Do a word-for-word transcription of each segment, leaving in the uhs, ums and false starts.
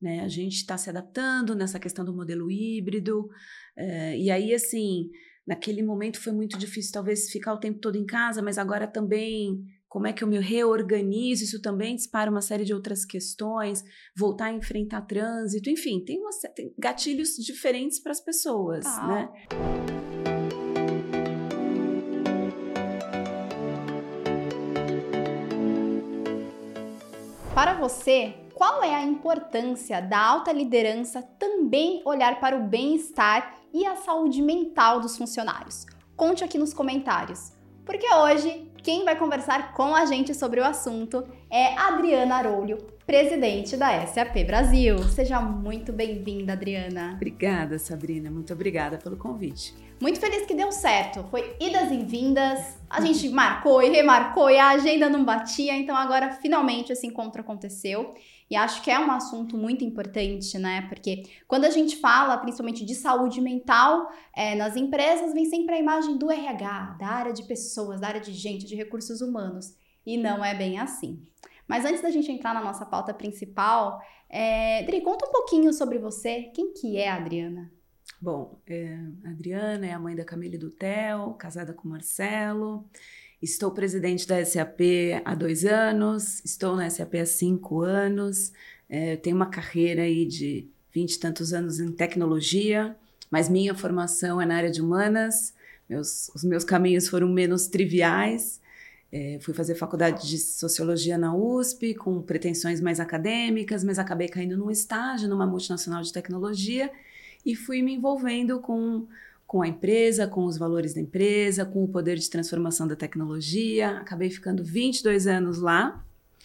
né? A gente está se adaptando nessa questão do modelo híbrido, uh, e aí, assim, naquele momento foi muito difícil, talvez, ficar o tempo todo em casa, mas agora também, como é que eu me reorganizo? Isso também dispara uma série de outras questões, voltar a enfrentar trânsito, enfim, tem, uma, tem gatilhos diferentes para as pessoas, ah. né? Para você, qual é a importância da alta liderança também olhar para o bem-estar e a saúde mental dos funcionários? Conte aqui nos comentários, porque hoje quem vai conversar com a gente sobre o assunto é Adriana Arolho, presidente da S A P Brasil. Seja muito bem-vinda, Adriana. Obrigada, Sabrina. Muito obrigada pelo convite. Muito feliz que deu certo. Foi idas e vindas, a gente marcou e remarcou e a agenda não batia, então agora finalmente esse encontro aconteceu. E acho que é um assunto muito importante, né? Porque quando a gente fala, principalmente de saúde mental, é, nas empresas vem sempre a imagem do R H, da área de pessoas, da área de gente, de recursos humanos. E não é bem assim. Mas antes da gente entrar na nossa pauta principal, é, Adri, conta um pouquinho sobre você. Quem que é a Adriana? Bom, é, a Adriana é a mãe da Camila e do Theo, casada com o Marcelo. Estou presidente da S A P há dois anos, estou na S A P há cinco anos. É, tenho uma carreira aí de vinte e tantos anos em tecnologia, mas minha formação é na área de humanas. Meus, os meus caminhos foram menos triviais. É, fui fazer faculdade de Sociologia na U S P, com pretensões mais acadêmicas, mas acabei caindo num estágio numa multinacional de tecnologia e fui me envolvendo com, com a empresa, com os valores da empresa, com o poder de transformação da tecnologia. Acabei ficando vinte e dois anos lá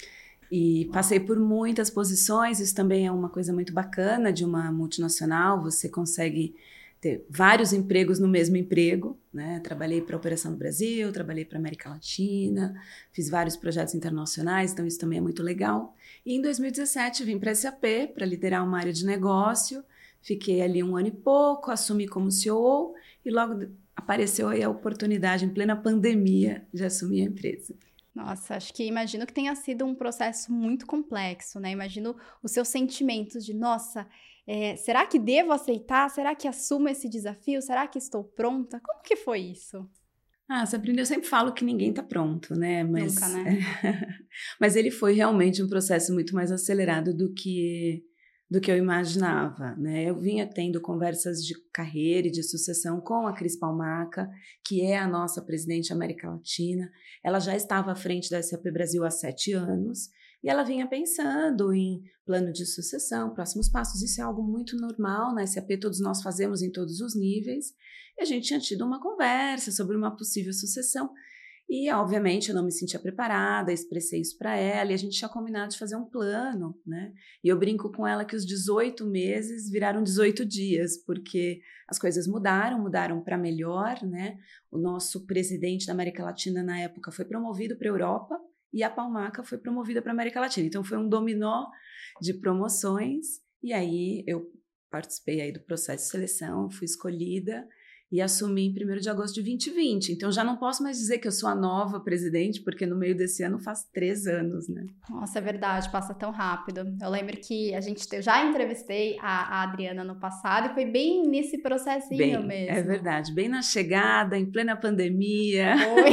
e passei por muitas posições. Isso também é uma coisa muito bacana de uma multinacional, você consegue ter vários empregos no mesmo emprego, né? Trabalhei para a Operação do Brasil, trabalhei para a América Latina, fiz vários projetos internacionais, então isso também é muito legal. E em dois mil e dezessete vim para a S A P para liderar uma área de negócio. Fiquei ali um ano e pouco, assumi como C E O e logo apareceu aí a oportunidade, em plena pandemia, de assumir a empresa. Nossa, acho que imagino que tenha sido um processo muito complexo, né? Imagino os seus sentimentos de, nossa, é, será que devo aceitar? Será que assumo esse desafio? Será que estou pronta? Como que foi isso? Ah, Sabrina, eu sempre falo que ninguém está pronto, né? Mas, Nunca, né? mas ele foi realmente um processo muito mais acelerado do que... do que eu imaginava, né? Eu vinha tendo conversas de carreira e de sucessão com a Cris Palmaca, que é a nossa presidente da América Latina. Ela já estava à frente da S A P Brasil há sete anos e ela vinha pensando em plano de sucessão, próximos passos. Isso é algo muito normal na S A P, todos nós fazemos em todos os níveis. E a gente tinha tido uma conversa sobre uma possível sucessão. E, obviamente, eu não me sentia preparada, expressei isso para ela, e a gente tinha combinado de fazer um plano, né? E eu brinco com ela que os dezoito meses viraram dezoito dias, porque as coisas mudaram, mudaram para melhor, né? O nosso presidente da América Latina, na época, foi promovido para a Europa, e a Palmaca foi promovida para a América Latina. Então, foi um dominó de promoções, e aí eu participei aí do processo de seleção, fui escolhida, e assumi em primeiro de agosto de vinte e vinte. Então, já não posso mais dizer que eu sou a nova presidente, porque no meio desse ano faz três anos, né? Nossa, é verdade, passa tão rápido. Eu lembro que a gente, eu já entrevistei a, a Adriana no passado e foi bem nesse processinho bem, mesmo. É verdade, bem na chegada, em plena pandemia.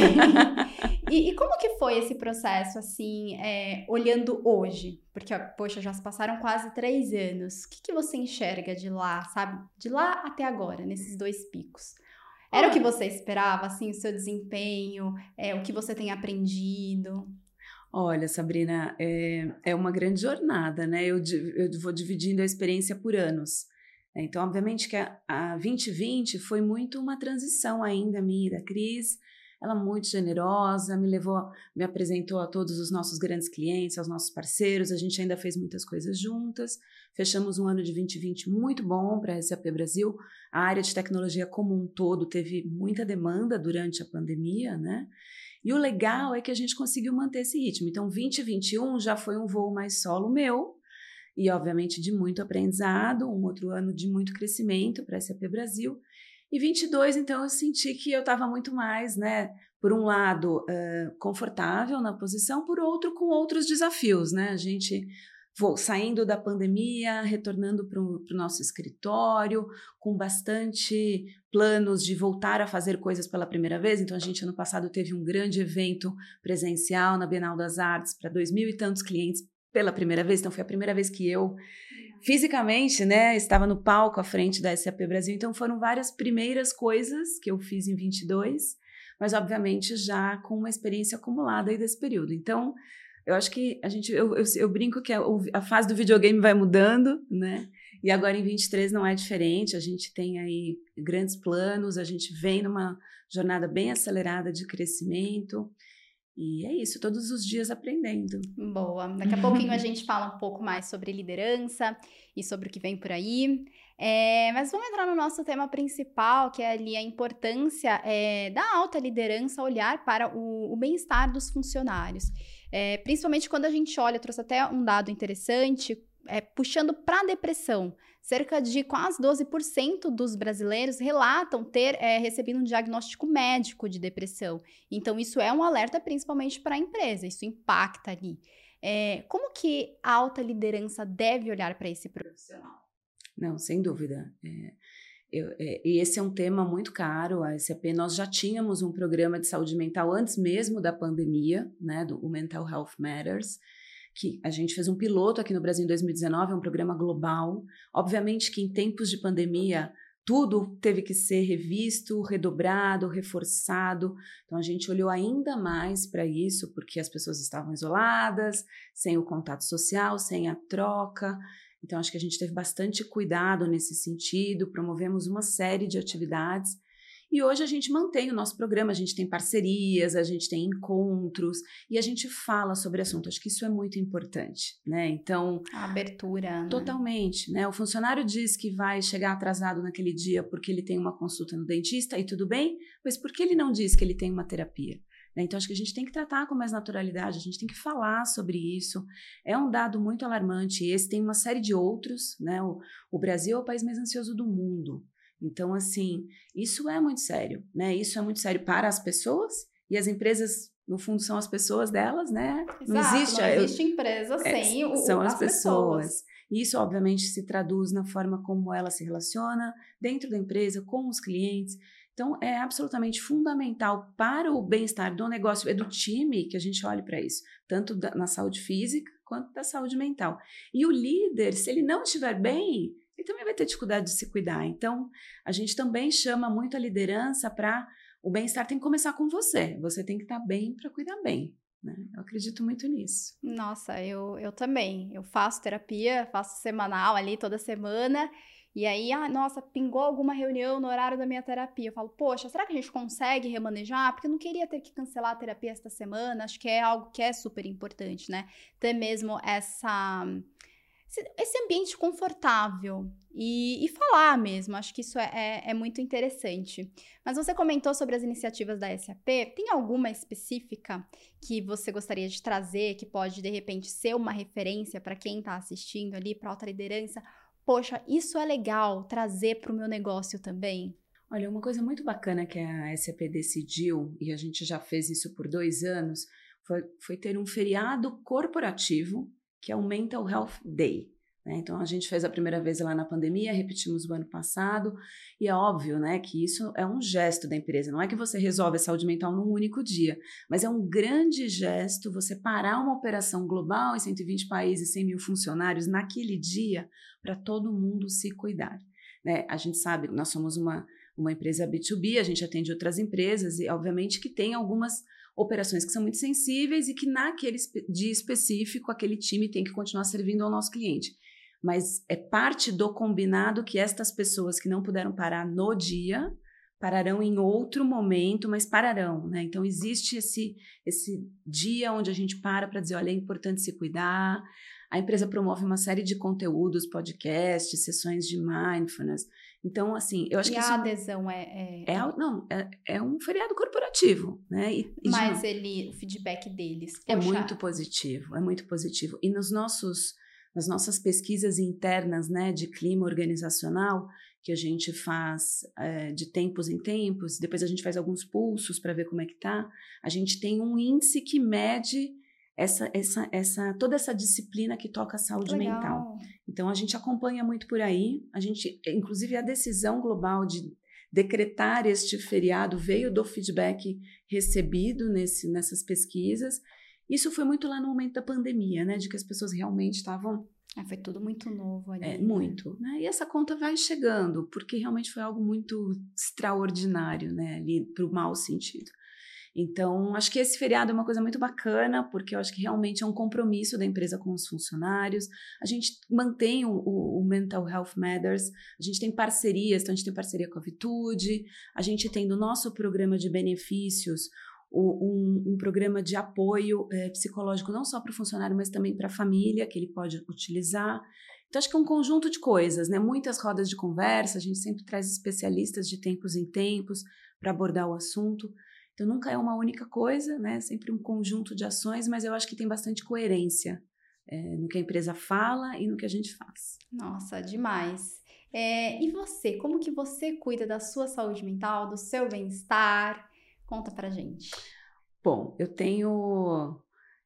Foi. E, e como que foi esse processo, assim, é, olhando hoje? Porque, poxa, já se passaram quase três anos. O que, que você enxerga de lá, sabe? De lá até agora, nesses dois picos. Era ah. o que você esperava, assim, o seu desempenho, é, o que você tem aprendido? Olha, Sabrina, é, é uma grande jornada, né? Eu, eu vou dividindo a experiência por anos. Então, obviamente que a, a vinte e vinte foi muito uma transição ainda minha e da Cris. Ela muito generosa, me levou, me apresentou a todos os nossos grandes clientes, aos nossos parceiros, a gente ainda fez muitas coisas juntas, fechamos um ano de vinte e vinte muito bom para a S A P Brasil, a área de tecnologia como um todo teve muita demanda durante a pandemia, né? E o legal é que a gente conseguiu manter esse ritmo, então vinte e vinte e um já foi um voo mais solo meu, e obviamente de muito aprendizado, um outro ano de muito crescimento para a S A P Brasil. E vinte e dois, então, eu senti que eu estava muito mais, né, por um lado, uh, confortável na posição, por outro, com outros desafios, né? A gente vou saindo da pandemia, retornando para o nosso escritório, com bastante planos de voltar a fazer coisas pela primeira vez. Então, a gente, ano passado, teve um grande evento presencial na Bienal das Artes para dois mil e tantos clientes pela primeira vez. Então, foi a primeira vez que eu, fisicamente, né, estava no palco à frente da S A P Brasil. Então, foram várias primeiras coisas que eu fiz em vinte e dois, mas, obviamente, já com uma experiência acumulada aí desse período. Então, eu acho que a gente, eu, eu, eu brinco que a, a fase do videogame vai mudando, né? E agora em vinte e três não é diferente, a gente tem aí grandes planos, a gente vem numa jornada bem acelerada de crescimento, e é isso, todos os dias aprendendo. Boa, daqui a pouquinho a gente fala um pouco mais sobre liderança e sobre o que vem por aí. É, mas vamos entrar no nosso tema principal, que é ali a importância é, da alta liderança olhar para o, o bem-estar dos funcionários. É, principalmente quando a gente olha, eu trouxe até um dado interessante, é, puxando para a depressão. Cerca de quase doze por cento dos brasileiros relatam ter é, recebido um diagnóstico médico de depressão. Então, isso é um alerta principalmente para a empresa, isso impacta ali. É, como que a alta liderança deve olhar para esse profissional? Não, sem dúvida. É, eu, é, e esse é um tema muito caro. A S A P, nós já tínhamos um programa de saúde mental antes mesmo da pandemia, né, do o Mental Health Matters, que a gente fez um piloto aqui no Brasil em dois mil e dezenove, é um programa global. Obviamente que em tempos de pandemia, tudo teve que ser revisto, redobrado, reforçado. Então, a gente olhou ainda mais para isso, porque as pessoas estavam isoladas, sem o contato social, sem a troca. Então, acho que a gente teve bastante cuidado nesse sentido, promovemos uma série de atividades. E hoje a gente mantém o nosso programa, a gente tem parcerias, a gente tem encontros e a gente fala sobre assunto. Acho que isso é muito importante, né? Então... A abertura, né? Totalmente, né? O funcionário diz que vai chegar atrasado naquele dia porque ele tem uma consulta no dentista e tudo bem, mas por que ele não diz que ele tem uma terapia? Então, acho que a gente tem que tratar com mais naturalidade, a gente tem que falar sobre isso. É um dado muito alarmante, esse tem uma série de outros, né? O, o Brasil é o país mais ansioso do mundo. Então, assim, isso é muito sério, né? Isso é muito sério para as pessoas e as empresas, no fundo, são as pessoas delas, né? Exato, não existe, não existe eu, empresa sem é, o, são as as pessoas. pessoas. E isso, obviamente, se traduz na forma como ela se relaciona dentro da empresa, com os clientes. Então, é absolutamente fundamental para o bem-estar do negócio e do time que a gente olhe para isso, tanto da, na saúde física quanto da saúde mental. E o líder, se ele não estiver bem, ele também vai ter dificuldade de se cuidar. Então, a gente também chama muito a liderança para... O bem-estar tem que começar com você. Você tem que estar bem para cuidar bem, né? Eu acredito muito nisso. Nossa, eu, eu também. Eu faço terapia, faço semanal ali, toda semana. E aí, ah, nossa, pingou alguma reunião no horário da minha terapia. Eu falo, poxa, será que a gente consegue remanejar? Porque eu não queria ter que cancelar a terapia esta semana. Acho que é algo que é super importante, né? Ter mesmo essa... esse ambiente confortável e, e falar mesmo, acho que isso é, é, é muito interessante. Mas você comentou sobre as iniciativas da S A P, tem alguma específica que você gostaria de trazer, que pode, de repente, ser uma referência para quem está assistindo ali, para alta liderança? Poxa, isso é legal trazer para o meu negócio também? Olha, uma coisa muito bacana que a S A P decidiu, e a gente já fez isso por dois anos, foi, foi ter um feriado corporativo, que é o Mental Health Day. Né? Então, a gente fez a primeira vez lá na pandemia, repetimos o ano passado, e é óbvio, né, que isso é um gesto da empresa. Não é que você resolve a saúde mental num único dia, mas é um grande gesto você parar uma operação global em cento e vinte países, cem mil funcionários, naquele dia, para todo mundo se cuidar. Né? A gente sabe, nós somos uma, uma empresa B dois B, a gente atende outras empresas, e obviamente que tem algumas operações que são muito sensíveis e que naquele dia específico aquele time tem que continuar servindo ao nosso cliente. Mas é parte do combinado que estas pessoas que não puderam parar no dia, pararão em outro momento, mas pararão, né? Então existe esse, esse dia onde a gente para para dizer, olha, é importante se cuidar. A empresa promove uma série de conteúdos, podcasts, sessões de mindfulness. Então, assim, eu acho e que a isso... adesão é... é... é não, é, é um feriado corporativo, né? E, e Mas de... ele, o feedback deles... Poxa... É muito positivo, é muito positivo. E nos nossos, nas nossas pesquisas internas, né, de clima organizacional, que a gente faz é, de tempos em tempos, depois a gente faz alguns pulsos para ver como é que tá, a gente tem um índice que mede essa, essa, essa, toda essa disciplina que toca a saúde Legal. mental. Então, a gente acompanha muito por aí. A gente, inclusive, a decisão global de decretar este feriado veio do feedback recebido nesse, nessas pesquisas. Isso foi muito lá no momento da pandemia, né? De que as pessoas realmente estavam... É, foi tudo muito novo ali. É, né? muito. Né? E essa conta vai chegando, porque realmente foi algo muito extraordinário, né? Ali, para o mau sentido. Então, acho que esse feriado é uma coisa muito bacana, porque eu acho que realmente é um compromisso da empresa com os funcionários. A gente mantém o, o, o Mental Health Matters, a gente tem parcerias, então a gente tem parceria com a Vitude, a gente tem no nosso programa de benefícios o, um, um programa de apoio é, psicológico não só para o funcionário, mas também para a família, que ele pode utilizar. Então, acho que é um conjunto de coisas, né? Muitas rodas de conversa, a gente sempre traz especialistas de tempos em tempos para abordar o assunto. Então, nunca é uma única coisa, né? Sempre um conjunto de ações, mas eu acho que tem bastante coerência é, no que a empresa fala e no que a gente faz. Nossa, demais. É, e você, como que você cuida da sua saúde mental, do seu bem-estar? Conta pra gente. Bom, eu tenho...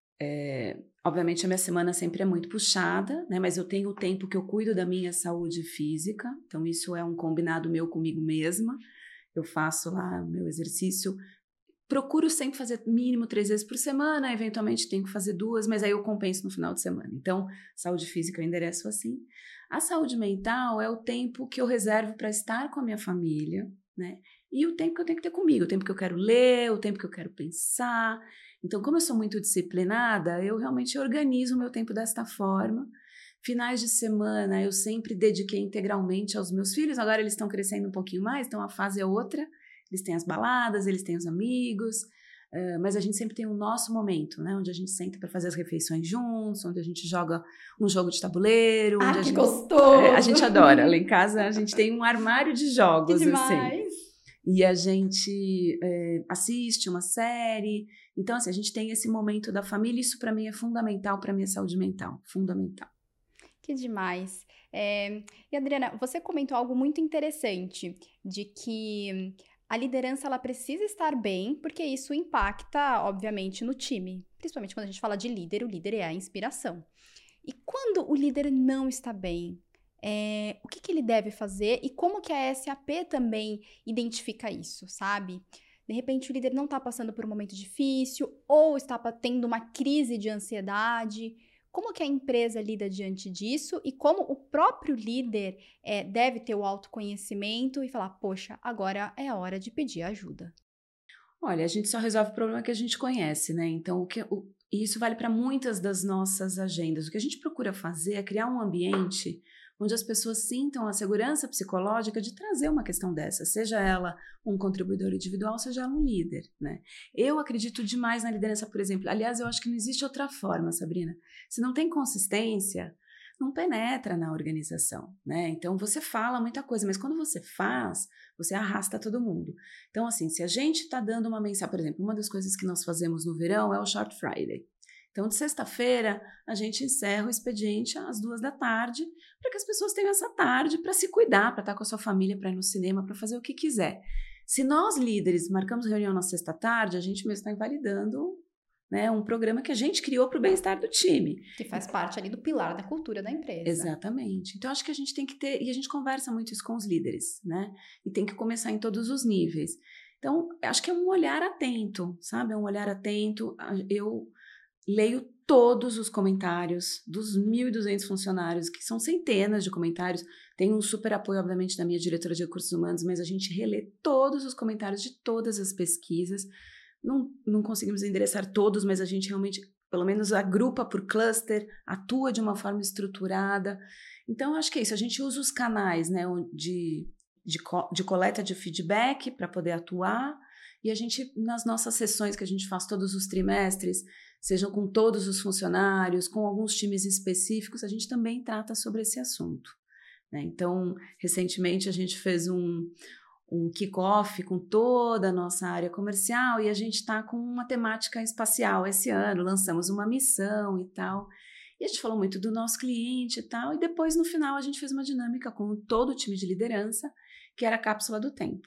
É, obviamente, a minha semana sempre é muito puxada, né? Mas eu tenho o tempo que eu cuido da minha saúde física. Então, isso é um combinado meu comigo mesma. Eu faço lá o meu exercício... Procuro sempre fazer mínimo três vezes por semana, eventualmente tenho que fazer duas, mas aí eu compenso no final de semana. Então, saúde física eu endereço assim. A saúde mental é o tempo que eu reservo para estar com a minha família, né? E o tempo que eu tenho que ter comigo, o tempo que eu quero ler, o tempo que eu quero pensar. Então, como eu sou muito disciplinada, eu realmente organizo o meu tempo desta forma. Finais de semana eu sempre dediquei integralmente aos meus filhos, agora eles estão crescendo um pouquinho mais, então a fase é outra. Eles têm as baladas, eles têm os amigos, uh, mas a gente sempre tem o nosso momento, né? Onde a gente senta para fazer as refeições juntos, onde a gente joga um jogo de tabuleiro. Ah, onde que a gente, gostoso! É, a gente adora. Lá em casa a gente tem um armário de jogos, Que demais! assim. E a gente é, assiste uma série. Então, assim, a gente tem esse momento da família. Isso, para mim, é fundamental para a minha saúde mental. Fundamental. Que demais. É, e, Adriana, você comentou algo muito interessante, de que... A liderança, ela precisa estar bem, porque isso impacta, obviamente, no time. Principalmente quando a gente fala de líder, o líder é a inspiração. E quando o líder não está bem, é, o que, que ele deve fazer e como que a S A P também identifica isso, sabe? De repente, o líder não está passando por um momento difícil ou está tendo uma crise de ansiedade. Como que a empresa lida diante disso e como o próprio líder é, deve ter o autoconhecimento e falar, poxa, agora é a hora de pedir ajuda. Olha, a gente só resolve o problema que a gente conhece, né? Então, o que, o, e isso vale para muitas das nossas agendas. O que a gente procura fazer é criar um ambiente onde as pessoas sintam a segurança psicológica de trazer uma questão dessa, seja ela um contribuidor individual, seja ela um líder, né? Eu acredito demais na liderança, por exemplo. Aliás, eu acho que não existe outra forma, Sabrina. Se não tem consistência, não penetra na organização, né? Então, você fala muita coisa, mas quando você faz, você arrasta todo mundo. Então, assim, se a gente está dando uma mensagem, por exemplo, uma das coisas que nós fazemos no verão é o Short Friday. Então, de sexta-feira, a gente encerra o expediente às duas da tarde, para que as pessoas tenham essa tarde para se cuidar, para estar com a sua família, para ir no cinema, para fazer o que quiser. Se nós, líderes, marcamos reunião na sexta-tarde, a gente mesmo está invalidando, né, um programa que a gente criou para o bem-estar do time. Que faz parte ali do pilar da cultura da empresa. Exatamente. Então, acho que a gente tem que ter, e a gente conversa muito isso com os líderes, né? E tem que começar em todos os níveis. Então, acho que é um olhar atento, sabe? É um olhar atento. Eu leio todos os comentários dos mil e duzentos funcionários, que são centenas de comentários. Tem um super apoio, obviamente, da minha diretora de recursos humanos, mas a gente relê todos os comentários de todas as pesquisas. Não, não conseguimos endereçar todos, mas a gente realmente, pelo menos, agrupa por cluster, atua de uma forma estruturada. Então, acho que é isso. A gente usa os canais, né, de, de, de coleta de feedback para poder atuar. E a gente, nas nossas sessões que a gente faz todos os trimestres, sejam com todos os funcionários, com alguns times específicos, a gente também trata sobre esse assunto, né? Então, recentemente a gente fez um, um kick-off com toda a nossa área comercial e a gente está com uma temática espacial esse ano, lançamos uma missão e tal, e a gente falou muito do nosso cliente e tal, e depois no final a gente fez uma dinâmica com todo o time de liderança, que era a cápsula do tempo.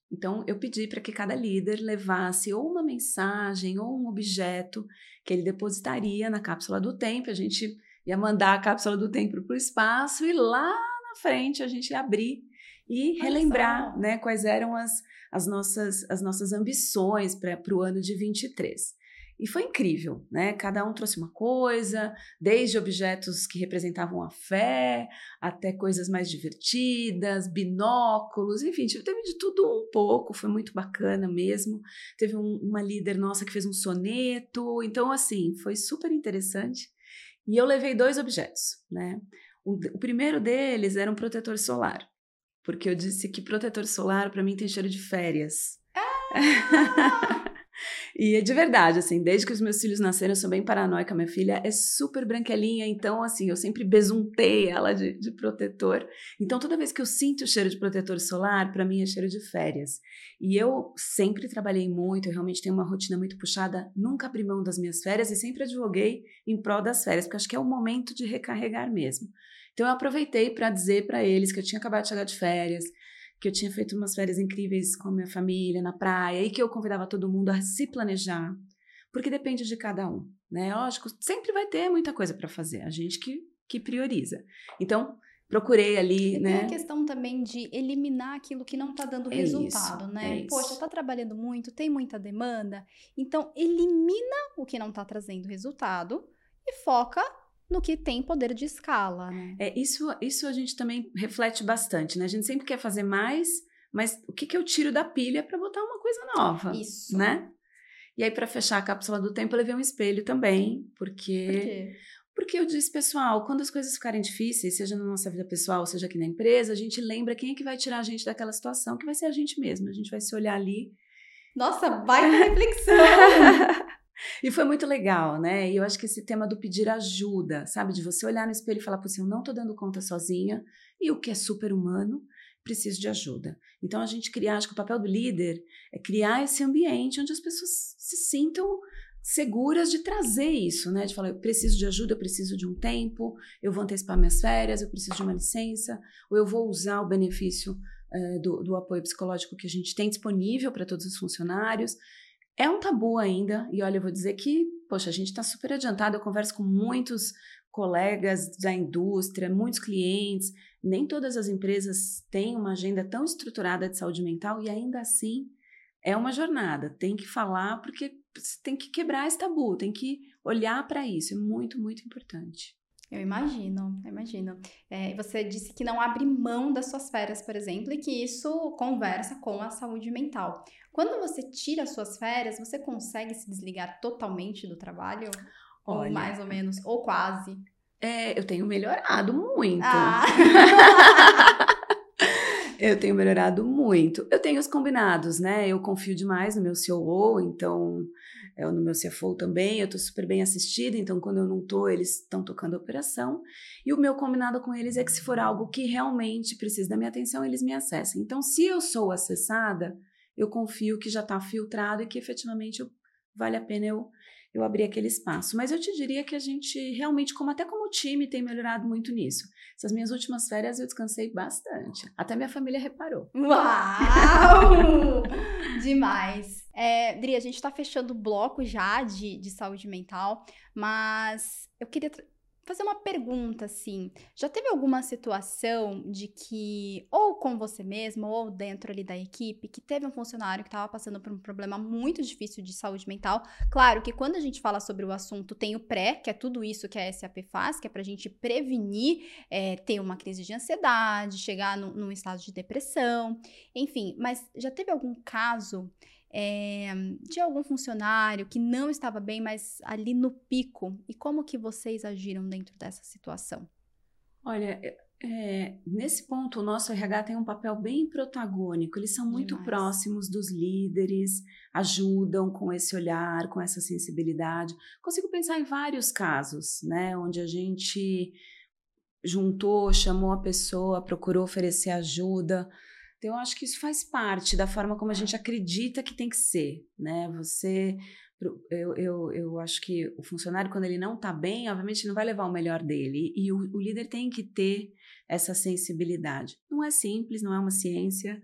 Então, eu pedi para que cada líder levasse ou uma mensagem ou um objeto que ele depositaria na cápsula do tempo. A gente ia mandar a cápsula do tempo para o espaço e lá na frente a gente ia abrir e Olha relembrar, só. né, quais eram as, as, nossas, as nossas ambições para o ano de vinte e três. E foi incrível, né? Cada um trouxe uma coisa, desde objetos que representavam a fé, até coisas mais divertidas, binóculos, enfim, teve de tudo um pouco, foi muito bacana mesmo. Teve um, uma líder nossa que fez um soneto, então assim, foi super interessante. E eu levei dois objetos, né? O, o primeiro deles era um protetor solar, porque eu disse que protetor solar para mim tem cheiro de férias. Ah! E é de verdade, assim, desde que os meus filhos nasceram, eu sou bem paranoica. Minha filha é super branquelinha, então, assim, eu sempre besuntei ela de, de protetor. Então, toda vez que eu sinto o cheiro de protetor solar, para mim é cheiro de férias. E eu sempre trabalhei muito, eu realmente tenho uma rotina muito puxada, nunca abri mão das minhas férias e sempre advoguei em prol das férias, porque acho que é o momento de recarregar mesmo. Então, eu aproveitei para dizer para eles que eu tinha acabado de chegar de férias, que eu tinha feito umas férias incríveis com a minha família, na praia, e que eu convidava todo mundo a se planejar, porque depende de cada um, né? Lógico, sempre vai ter muita coisa para fazer, a gente que, que prioriza. Então, procurei ali, E né? tem a questão também de eliminar aquilo que não está dando É resultado, isso, né? é Poxa, isso. está trabalhando muito, tem muita demanda, então elimina o que não está trazendo resultado e foca no que tem poder de escala, né? É, isso, isso a gente também reflete bastante, né? A gente sempre quer fazer mais, mas o que, que eu tiro da pilha para botar uma coisa nova, Isso. né? E aí, para fechar a cápsula do tempo, eu levei um espelho também, porque... Por quê? Porque eu disse, pessoal, quando as coisas ficarem difíceis, seja na nossa vida pessoal, seja aqui na empresa, a gente lembra quem é que vai tirar a gente daquela situação, que vai ser a gente mesmo. A gente vai se olhar ali. Nossa, baita reflexão! E foi muito legal, né? E eu acho que esse tema do pedir ajuda, sabe? De você olhar no espelho e falar, pô, eu não tô dando conta sozinha, e o que é super humano, preciso de ajuda. Então, a gente criar, acho que o papel do líder é criar esse ambiente onde as pessoas se sintam seguras de trazer isso, né? De falar, eu preciso de ajuda, eu preciso de um tempo, eu vou antecipar minhas férias, eu preciso de uma licença, ou eu vou usar o benefício uh, do, do apoio psicológico que a gente tem disponível para todos os funcionários. É um tabu ainda, e olha, eu vou dizer que, poxa, a gente está super adiantado, eu converso com muitos colegas da indústria, muitos clientes, nem todas as empresas têm uma agenda tão estruturada de saúde mental, e ainda assim é uma jornada, tem que falar, porque tem que quebrar esse tabu, tem que olhar para isso, é muito, muito importante. Eu imagino, eu imagino. É, você disse que não abre mão das suas férias, por exemplo, e que isso conversa com a saúde mental. Quando você tira as suas férias, você consegue se desligar totalmente do trabalho? Olha, ou mais ou menos, ou quase? É, eu tenho melhorado muito. Ah. Eu tenho melhorado muito. Eu tenho os combinados, né? Eu confio demais no meu C O O, então, eu, no meu C F O também, eu tô super bem assistida, então quando eu não tô, eles estão tocando a operação. E o meu combinado com eles é que se for algo que realmente precisa da minha atenção, eles me acessem. Então, se eu sou acessada, eu confio que já está filtrado e que efetivamente eu, vale a pena eu, eu abrir aquele espaço. Mas eu te diria que a gente realmente, como até como time, tem melhorado muito nisso. Essas minhas últimas férias eu descansei bastante. Até minha família reparou. Uau! Demais. É, Dri, a gente está fechando o bloco já de, de saúde mental, mas eu queria fazer uma pergunta, assim. Já teve alguma situação de que, ou com você mesmo, ou dentro ali da equipe, que teve um funcionário que estava passando por um problema muito difícil de saúde mental? Claro que quando a gente fala sobre o assunto, tem o pré, que é tudo isso que a S A P faz, que é pra gente prevenir é, ter uma crise de ansiedade, chegar no, num estado de depressão, enfim. Mas já teve algum caso É, de algum funcionário que não estava bem, mas ali no pico? E como que vocês agiram dentro dessa situação? Olha, é, nesse ponto o nosso R H tem um papel bem protagônico. Eles são muito Demais. próximos dos líderes, ajudam com esse olhar, com essa sensibilidade. Consigo pensar em vários casos, né, onde a gente juntou, chamou a pessoa, procurou oferecer ajuda. Então, eu acho que isso faz parte da forma como a gente acredita que tem que ser, né? Você, eu, eu, eu acho que o funcionário, quando ele não está bem, obviamente não vai levar o melhor dele. E o, o líder tem que ter essa sensibilidade. Não é simples, não é uma ciência,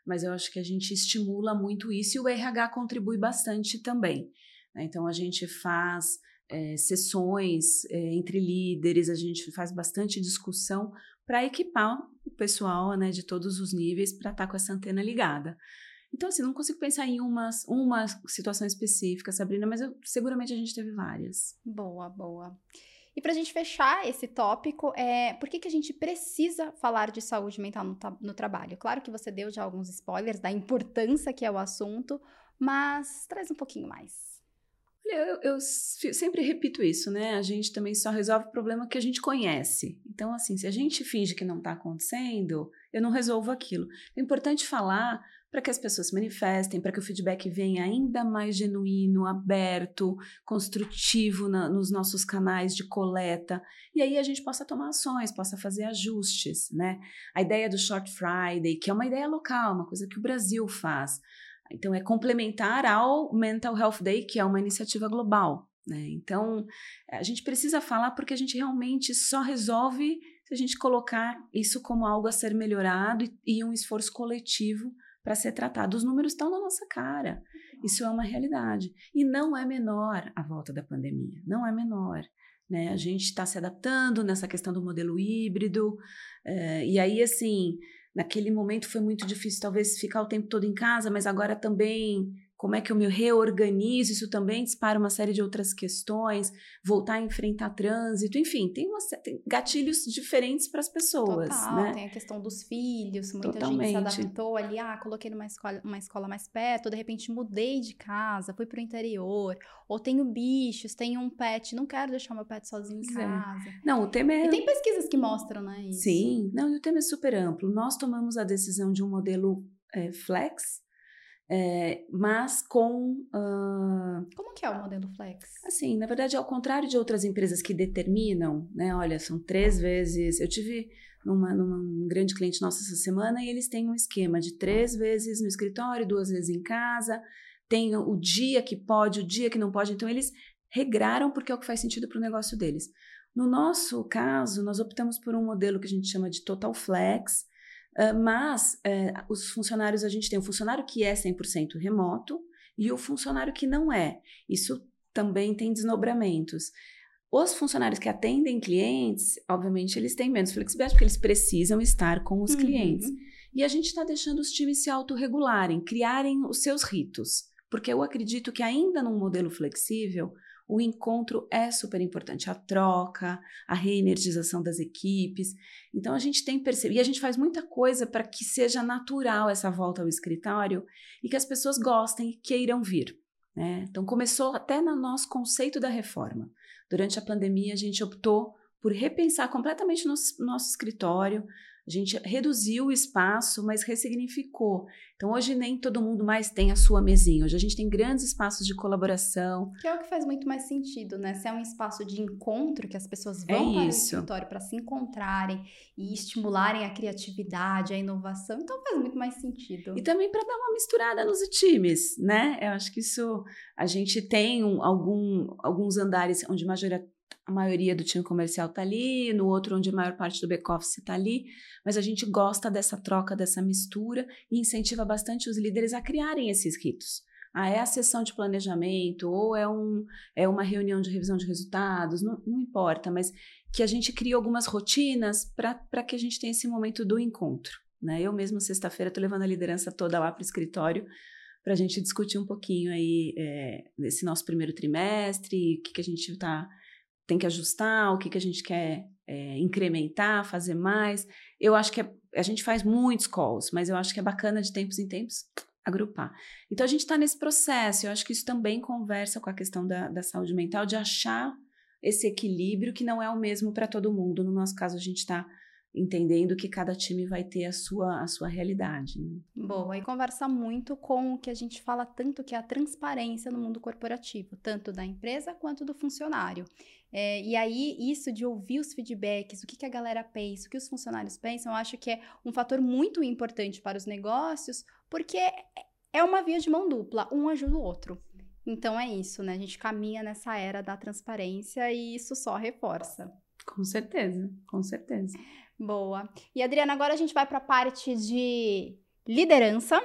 mas eu acho que a gente estimula muito isso e o R H contribui bastante também. Né? Então, a gente faz é, sessões é, entre líderes, a gente faz bastante discussão para equipar o pessoal, né, de todos os níveis para estar com essa antena ligada. Então, assim, não consigo pensar em uma, uma situação específica, Sabrina, mas eu, seguramente a gente teve várias. Boa, boa. E para a gente fechar esse tópico, é, por que, que a gente precisa falar de saúde mental no, no trabalho? Claro que você deu já alguns spoilers da importância que é o assunto, mas traz um pouquinho mais. Olha, eu, eu sempre repito isso, né? A gente também só resolve o problema que a gente conhece. Então, assim, se a gente finge que não está acontecendo, eu não resolvo aquilo. É importante falar para que as pessoas se manifestem, para que o feedback venha ainda mais genuíno, aberto, construtivo na, nos nossos canais de coleta, e aí a gente possa tomar ações, possa fazer ajustes, né? A ideia do Short Friday, que é uma ideia local, uma coisa que o Brasil faz, então é complementar ao Mental Health Day, que é uma iniciativa global, né? Então, a gente precisa falar porque a gente realmente só resolve se a gente colocar isso como algo a ser melhorado e, e um esforço coletivo para ser tratado. Os números estão na nossa cara. Isso é uma realidade. E não é menor a volta da pandemia. Não é menor. Né? A gente está se adaptando nessa questão do modelo híbrido. É, e aí, assim, naquele momento foi muito difícil talvez ficar o tempo todo em casa, mas agora também... Como é que eu me reorganizo? Isso também dispara uma série de outras questões, voltar a enfrentar trânsito, enfim, tem, uma, tem gatilhos diferentes para as pessoas. Total, né? Tem a questão dos filhos, muita Totalmente. gente se adaptou ali, ah, coloquei numa escola, uma escola mais perto, de repente mudei de casa, fui para o interior, ou tenho bichos, tenho um pet, não quero deixar meu pet sozinho em casa. É. Não, o tema é... E tem pesquisas que mostram, né, isso. Sim, não, e o tema é super amplo. Nós tomamos a decisão de um modelo é, flex, É, mas com... Uh... Como que é o modelo flex? Assim, na verdade, ao contrário de outras empresas que determinam, né? Olha, são três vezes... Eu tive numa, numa um grande cliente nosso essa semana e eles têm um esquema de três vezes no escritório, duas vezes em casa, tem o dia que pode, o dia que não pode. Então, eles regraram porque é o que faz sentido para o negócio deles. No nosso caso, nós optamos por um modelo que a gente chama de Total Flex, Uh, mas uh, os funcionários, a gente tem o funcionário que é cem por cento remoto e o funcionário que não é. Isso também tem desdobramentos. Os funcionários que atendem clientes, obviamente, eles têm menos flexibilidade porque eles precisam estar com os uhum. clientes. E a gente está deixando os times se autorregularem, criarem os seus ritos. Porque eu acredito que ainda num modelo flexível, o encontro é super importante, a troca, a reenergização das equipes. Então, a gente tem percebido, e a gente faz muita coisa para que seja natural essa volta ao escritório e que as pessoas gostem e queiram vir. Né? Então, começou até no nosso conceito da reforma. Durante a pandemia, a gente optou por repensar completamente o nosso, nosso escritório. A gente reduziu o espaço, mas ressignificou. Então, hoje nem todo mundo mais tem a sua mesinha. Hoje a gente tem grandes espaços de colaboração. Que é o que faz muito mais sentido, né? Se é um espaço de encontro, que as pessoas vão é para isso. o escritório para se encontrarem e estimularem a criatividade, a inovação, então faz muito mais sentido. E também para dar uma misturada nos times, né? Eu acho que isso... A gente tem um, algum, alguns andares onde a maioria... A maioria do time comercial está ali, no outro onde a maior parte do back-office está ali, mas a gente gosta dessa troca, dessa mistura e incentiva bastante os líderes a criarem esses ritos. Ah, é a sessão de planejamento ou é, um, é uma reunião de revisão de resultados, não, não importa, mas que a gente crie algumas rotinas para que a gente tenha esse momento do encontro. Né? Eu mesmo, sexta-feira, estou levando a liderança toda lá para o escritório para a gente discutir um pouquinho aí é, desse nosso primeiro trimestre, o que, que a gente está... tem que ajustar, o que, que a gente quer é, incrementar, fazer mais. Eu acho que é, a gente faz muitos calls, mas eu acho que é bacana de tempos em tempos agrupar. Então, a gente está nesse processo. Eu acho que isso também conversa com a questão da, da saúde mental, de achar esse equilíbrio que não é o mesmo para todo mundo. No nosso caso, a gente está entendendo que cada time vai ter a sua, a sua realidade. Né? Boa, e conversa muito com o que a gente fala tanto, que é a transparência no mundo corporativo, tanto da empresa quanto do funcionário. É, e aí, isso de ouvir os feedbacks, o que, que a galera pensa, o que os funcionários pensam, eu acho que é um fator muito importante para os negócios, porque é uma via de mão dupla, um ajuda o outro. Então, é isso, né? A gente caminha nessa era da transparência e isso só reforça. Com certeza, com certeza. Boa. E, Adriana, agora a gente vai para a parte de liderança.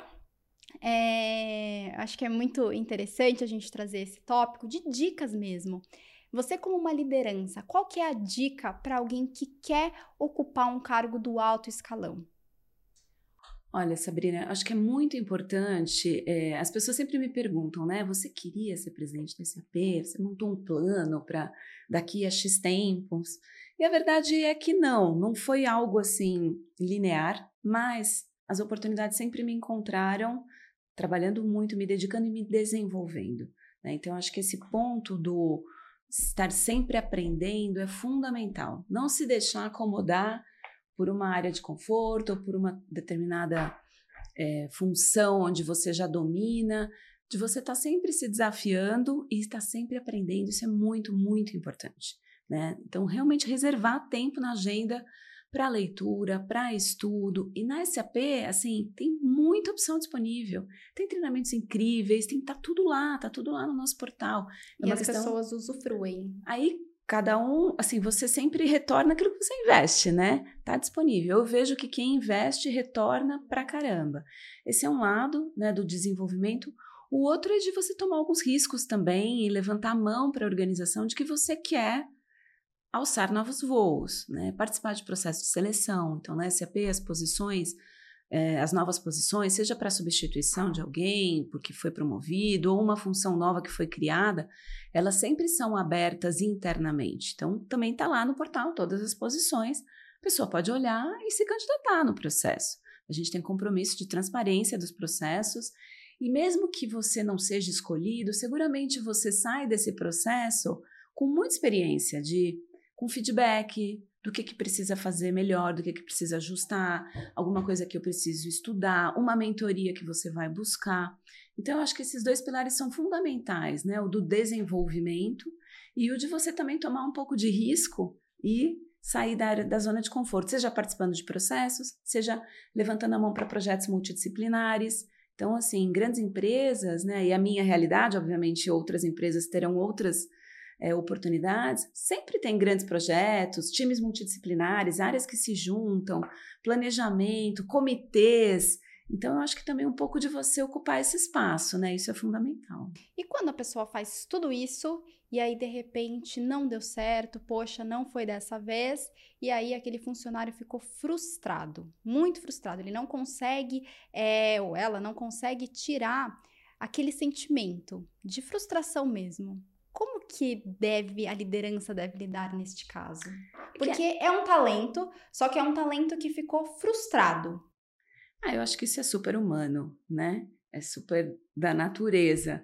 É, acho que é muito interessante a gente trazer esse tópico de dicas mesmo. Você como uma liderança, qual que é a dica para alguém que quer ocupar um cargo do alto escalão? Olha, Sabrina, acho que é muito importante, é, as pessoas sempre me perguntam, né, você queria ser presidente da S A P? Você montou um plano para daqui a X tempos? E a verdade é que não, não foi algo assim linear, mas as oportunidades sempre me encontraram trabalhando muito, me dedicando e me desenvolvendo, né? Então, acho que esse ponto do estar sempre aprendendo é fundamental. Não se deixar acomodar por uma área de conforto ou por uma determinada é, função onde você já domina, de você estar tá sempre se desafiando e estar sempre aprendendo. Isso é muito, muito importante, né? Então, realmente reservar tempo na agenda para leitura, para estudo. E na S A P, assim, tem muita opção disponível. Tem treinamentos incríveis, tem, tá tudo lá, tá tudo lá no nosso portal. É e as questão... pessoas usufruem. Aí, cada um, assim, você sempre retorna aquilo que você investe, né? Tá disponível. Eu vejo que quem investe retorna pra caramba. Esse é um lado, né, do desenvolvimento. O outro é de você tomar alguns riscos também e levantar a mão para a organização de que você quer alçar novos voos, né? Participar de processo de seleção. Então, na S A P, as posições, eh, as novas posições, seja para substituição de alguém porque foi promovido ou uma função nova que foi criada, elas sempre são abertas internamente. Então, também está lá no portal todas as posições. A pessoa pode olhar e se candidatar no processo. A gente tem compromisso de transparência dos processos e mesmo que você não seja escolhido, seguramente você sai desse processo com muita experiência de com feedback do que, que precisa fazer melhor, do que, que precisa ajustar, alguma coisa que eu preciso estudar, uma mentoria que você vai buscar. Então, eu acho que esses dois pilares são fundamentais, né? O do desenvolvimento e o de você também tomar um pouco de risco e sair da, área, da zona de conforto, seja participando de processos, seja levantando a mão para projetos multidisciplinares. Então, assim, grandes empresas, né? E a minha realidade, obviamente, outras empresas terão outras É, oportunidades, sempre tem grandes projetos, times multidisciplinares, áreas que se juntam, planejamento, comitês. Então, eu acho que também um pouco de você ocupar esse espaço, né? Isso é fundamental. E quando a pessoa faz tudo isso e aí, de repente, não deu certo, poxa, não foi dessa vez, e aí aquele funcionário ficou frustrado, muito frustrado, ele não consegue, é, ou ela não consegue tirar aquele sentimento de frustração mesmo. Como que deve, a liderança deve lidar neste caso? Porque é um talento, só que é um talento que ficou frustrado. Ah, eu acho que isso é super humano, né? É super da natureza.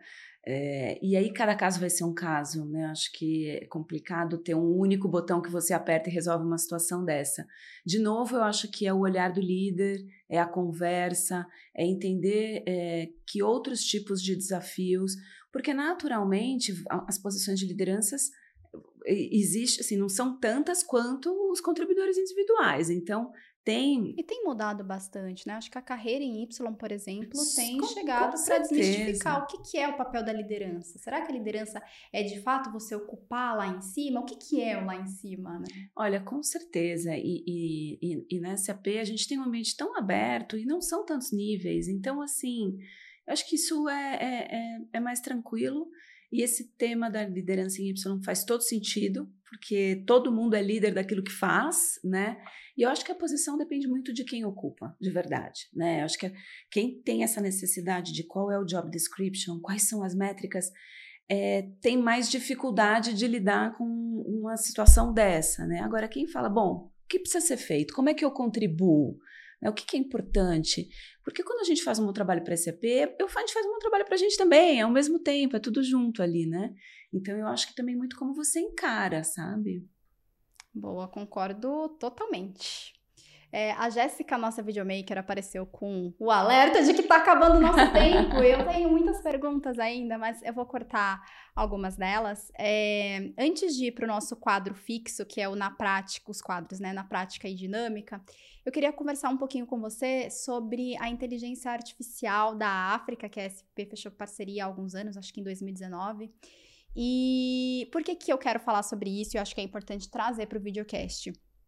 É, e aí cada caso vai ser um caso, né? Acho que é complicado ter um único botão que você aperta e resolve uma situação dessa. De novo, eu acho que é o olhar do líder, é a conversa, é entender é, que outros tipos de desafios, porque naturalmente as posições de lideranças existe, assim, não são tantas quanto os contribuidores individuais. Então tem. E tem mudado bastante, né? Acho que a carreira em Y, por exemplo, tem com, chegado para desmistificar o que, que é o papel da liderança. Será que a liderança é, de fato, você ocupar lá em cima? O que, que é o lá em cima, né? Olha, com certeza. E, e, e, e na S A P a gente tem um ambiente tão aberto e não são tantos níveis. Então, assim, eu acho que isso é, é, é, é mais tranquilo. E esse tema da liderança em Y faz todo sentido, porque todo mundo é líder daquilo que faz, né? E eu acho que a posição depende muito de quem ocupa, de verdade, né? Eu acho que quem tem essa necessidade de qual é o job description, quais são as métricas, é, tem mais dificuldade de lidar com uma situação dessa, né? Agora, quem fala, bom, o que precisa ser feito? Como é que eu contribuo? O que, que é importante? Porque quando a gente faz um bom trabalho para a S A P, eu, a gente faz um bom trabalho para a gente também, ao mesmo tempo, é tudo junto ali, né? Então, eu acho que também muito como você encara, sabe? Boa, concordo totalmente. É, a Jéssica, nossa videomaker, apareceu com o alerta de que tá acabando o nosso tempo. Eu tenho muitas perguntas ainda, mas eu vou cortar algumas delas. É, antes de ir para o nosso quadro fixo, que é o Na Prática, os quadros, né? Na Prática e Dinâmica, eu queria conversar um pouquinho com você sobre a inteligência artificial da África, que a S P fechou parceria há alguns anos, acho que em dois mil e dezenove. E por que que eu quero falar sobre isso? Eu acho que é importante trazer para o videocast.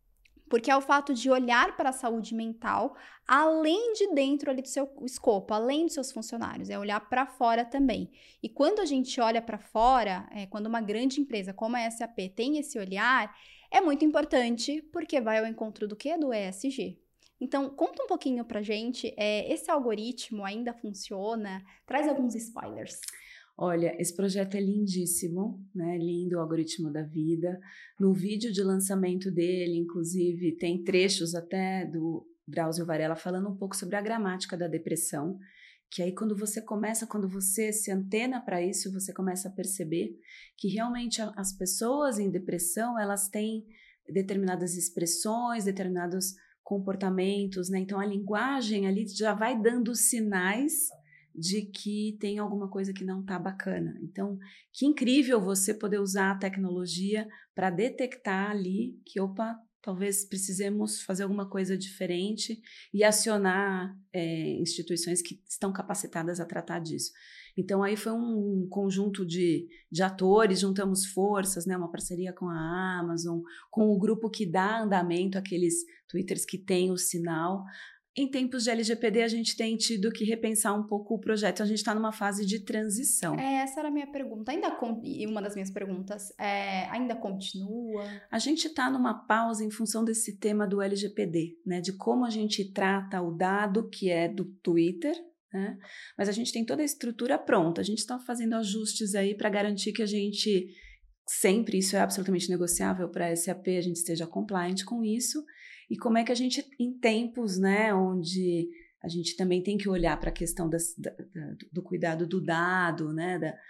Porque é o fato de olhar para a saúde mental além de dentro ali do seu escopo, além dos seus funcionários, é olhar para fora também. E quando a gente olha para fora, é, quando uma grande empresa como a S A P tem esse olhar, é muito importante porque vai ao encontro do quê? Do E S G. Então, conta um pouquinho pra gente, é, esse algoritmo ainda funciona? Traz alguns spoilers. Olha, esse projeto é lindíssimo, né? Lindo o algoritmo da vida. No vídeo de lançamento dele, inclusive, tem trechos até do Drauzio Varela falando um pouco sobre a gramática da depressão, que aí quando você começa, quando você se antena para isso, você começa a perceber que realmente as pessoas em depressão, elas têm determinadas expressões, determinados comportamentos, né? Então a linguagem ali já vai dando sinais de que tem alguma coisa que não está bacana. Então, que incrível você poder usar a tecnologia para detectar ali que, opa, talvez precisemos fazer alguma coisa diferente e acionar é, instituições que estão capacitadas a tratar disso. Então, aí foi um, um conjunto de, de atores, juntamos forças, né, uma parceria com a Amazon, com o grupo que dá andamento àqueles twitters que têm o sinal. Em tempos de L G P D, a gente tem tido que repensar um pouco o projeto. A gente está numa fase de transição. É, essa era a minha pergunta. Ainda e uma das minhas perguntas. É, ainda continua? A gente está numa pausa em função desse tema do L G P D, né? De como a gente trata o dado que é do Twitter, né? Mas a gente tem toda a estrutura pronta. A gente está fazendo ajustes aí para garantir que a gente sempre, isso é absolutamente negociável para a S A P, a gente esteja compliant com isso. E como é que a gente, em tempos, né, onde a gente também tem que olhar para a questão das, da, da, do cuidado do dado, né, da,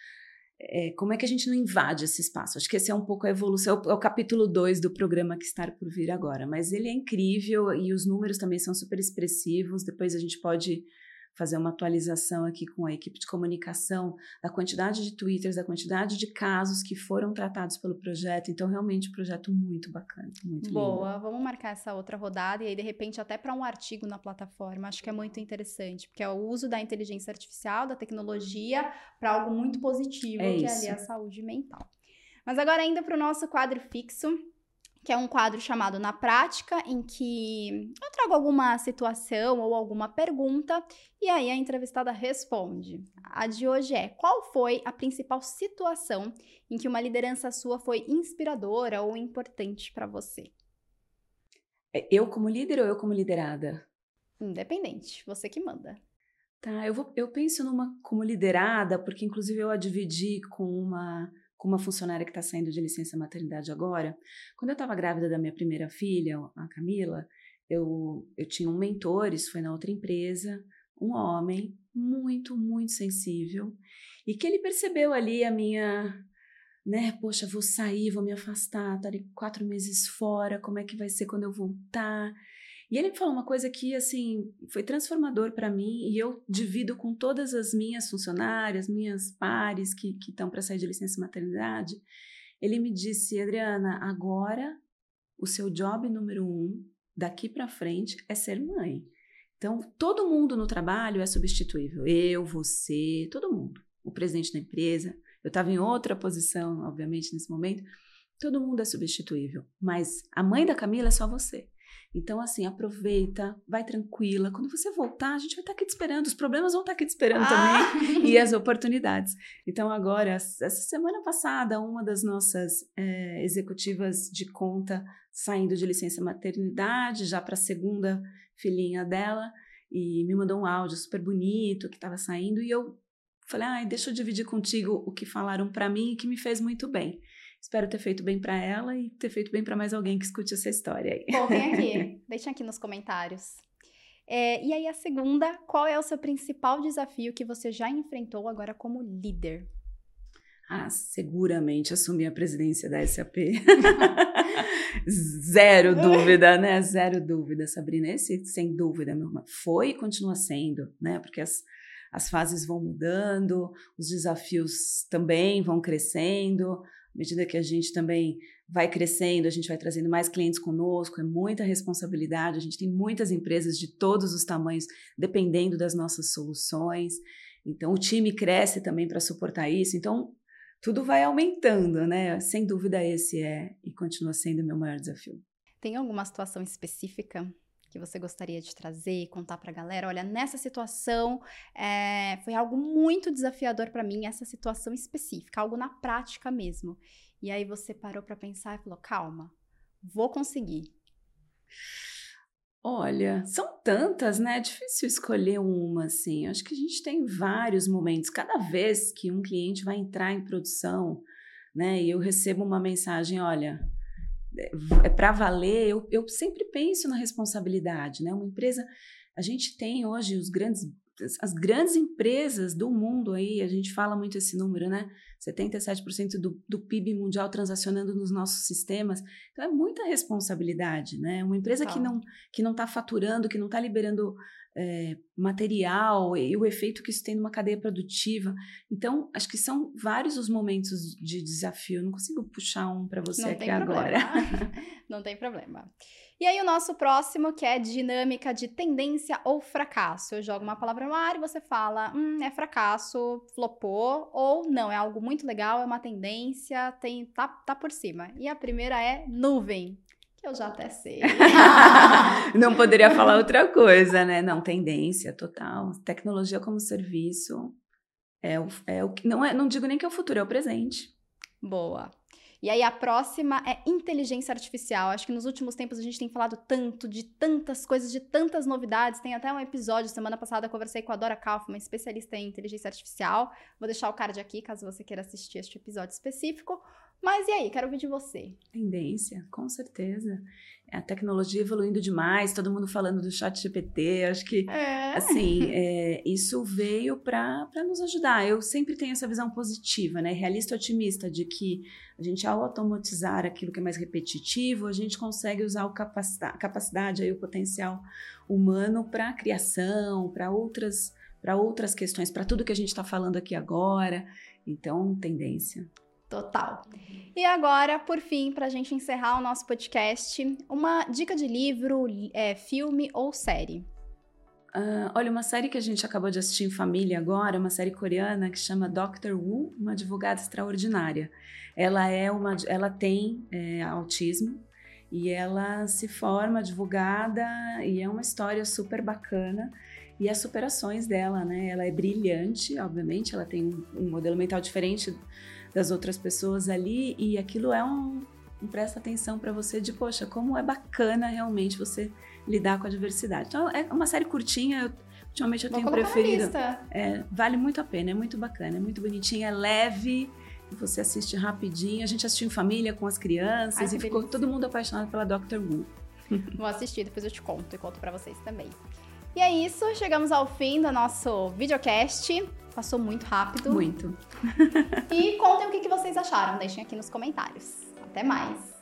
é, como é que a gente não invade esse espaço? Acho que esse é um pouco a evolução, é o, é o capítulo dois do programa que está por vir agora, mas ele é incrível e os números também são super expressivos. Depois a gente pode fazer uma atualização aqui com a equipe de comunicação da quantidade de twitters, da quantidade de casos que foram tratados pelo projeto. Então, realmente, um projeto muito bacana, muito Boa, lindo. vamos marcar essa outra rodada e aí, de repente, até para um artigo na plataforma. Acho que é muito interessante, porque é o uso da inteligência artificial, da tecnologia, para algo muito positivo, É que isso. é ali a saúde mental. Mas agora, ainda para o nosso quadro fixo, que é um quadro chamado Na Prática, em que eu trago alguma situação ou alguma pergunta e aí a entrevistada responde. A de hoje é: qual foi a principal situação em que uma liderança sua foi inspiradora ou importante para você? Eu como líder ou eu como liderada? Independente, você que manda. Tá, eu, vou, eu penso numa como liderada, porque inclusive eu a dividi com uma... com uma funcionária que está saindo de licença maternidade agora. Quando eu estava grávida da minha primeira filha, a Camila, eu, eu tinha um mentor, isso foi na outra empresa, um homem muito, muito sensível, e que ele percebeu ali a minha, né, poxa, vou sair, vou me afastar, estarei quatro meses fora, como é que vai ser quando eu voltar? E ele me falou uma coisa que, assim, foi transformador para mim e eu divido com todas as minhas funcionárias, minhas pares que estão para sair de licença maternidade. Ele me disse: Adriana, agora o seu job número um, daqui para frente, é ser mãe. Então, todo mundo no trabalho é substituível. Eu, você, todo mundo. O presidente da empresa. Eu estava em outra posição, obviamente, nesse momento. Todo mundo é substituível. Mas a mãe da Camila é só você. Então, assim, aproveita, vai tranquila. Quando você voltar, a gente vai estar aqui te esperando. Os problemas vão estar aqui te esperando ah. também. E as oportunidades. Então, agora, essa semana passada, uma das nossas é, executivas de conta saindo de licença maternidade, já para a segunda filhinha dela, e me mandou um áudio super bonito que estava saindo. E eu falei, ai, deixa eu dividir contigo o que falaram para mim e que me fez muito bem. Espero ter feito bem para ela e ter feito bem para mais alguém que escute essa história aí. Bom, vem aqui. Deixa aqui nos comentários. É, e aí a segunda, qual é o seu principal desafio que você já enfrentou agora como líder? Ah, seguramente assumir a presidência da S A P. Zero dúvida, né? Zero dúvida, Sabrina. Esse, sem dúvida, meu irmão, foi e continua sendo, né? Porque as, as fases vão mudando, os desafios também vão crescendo. À medida que a gente também vai crescendo, a gente vai trazendo mais clientes conosco, é muita responsabilidade, a gente tem muitas empresas de todos os tamanhos dependendo das nossas soluções, então o time cresce também para suportar isso, então tudo vai aumentando, né? Sem dúvida esse é e continua sendo o meu maior desafio. Tem alguma situação específica que você gostaria de trazer e contar pra galera? Olha, nessa situação é, foi algo muito desafiador pra mim, essa situação específica, algo na prática mesmo. E aí você parou pra pensar e falou, calma, vou conseguir. Olha, são tantas, né? É difícil escolher uma, assim. Acho que a gente tem vários momentos. Cada vez que um cliente vai entrar em produção, né? E eu recebo uma mensagem, olha, é para valer, eu, eu sempre penso na responsabilidade, né? Uma empresa, a gente tem hoje os grandes, as grandes empresas do mundo aí, a gente fala muito esse número, né? setenta e sete por cento do, do P I B mundial transacionando nos nossos sistemas. Então, é muita responsabilidade, né? Uma empresa Total. que não que não está faturando, que não está liberando é, material e o efeito que isso tem numa cadeia produtiva. Então, acho que são vários os momentos de desafio. Eu não consigo puxar um para você Não aqui tem agora. problema. Não tem problema. E aí o nosso próximo, que é dinâmica de tendência ou fracasso. Eu jogo uma palavra no ar e você fala, hum, é fracasso, flopou, ou não, é algo muito legal, é uma tendência, tem, tá, tá por cima. E a primeira é nuvem, que eu já até sei. Não poderia falar outra coisa, né? Não, tendência total. Tecnologia como serviço é o, é o que não é, não digo nem que é o futuro, é o presente. Boa. E aí a próxima é inteligência artificial. Acho que nos últimos tempos a gente tem falado tanto de tantas coisas, de tantas novidades. Tem até um episódio, semana passada eu conversei com a Dora Kaufman, especialista em inteligência artificial. Vou deixar o card aqui, caso você queira assistir este episódio específico. Mas e aí, quero ouvir de você. Tendência, com certeza. A tecnologia evoluindo demais, todo mundo falando do chat G P T, acho que, É. assim, é, isso veio para nos ajudar. Eu sempre tenho essa visão positiva, né, realista e otimista, de que a gente, ao automatizar aquilo que é mais repetitivo, a gente consegue usar a capacidade, capacidade aí, o potencial humano para criação, para outras, para outras questões, para tudo que a gente está falando aqui agora. Então, tendência. Total. E agora, por fim, para a gente encerrar o nosso podcast, uma dica de livro, é, filme ou série. Uh, olha, uma série que a gente acabou de assistir em família agora, uma série coreana que chama doutor Wu, uma advogada extraordinária. Ela é uma, ela tem é, autismo e ela se forma advogada e é uma história super bacana. E as superações dela, né? Ela é brilhante, obviamente, ela tem um, um modelo mental diferente das outras pessoas ali, e aquilo é um, um presta atenção para você de, poxa, como é bacana realmente você lidar com a diversidade. Então, é uma série curtinha, eu, ultimamente eu Vou tenho colocar preferido. na lista. É, vale muito a pena, é muito bacana, é muito bonitinha, é leve, você assiste rapidinho. A gente assistiu em família com as crianças. Ai, e ficou todo mundo apaixonado pela doutor Wu. Vou assistir, depois eu te conto e conto pra vocês também. E é isso, chegamos ao fim do nosso videocast. Passou muito rápido. Muito. E contem o que vocês acharam, deixem aqui nos comentários. Até mais!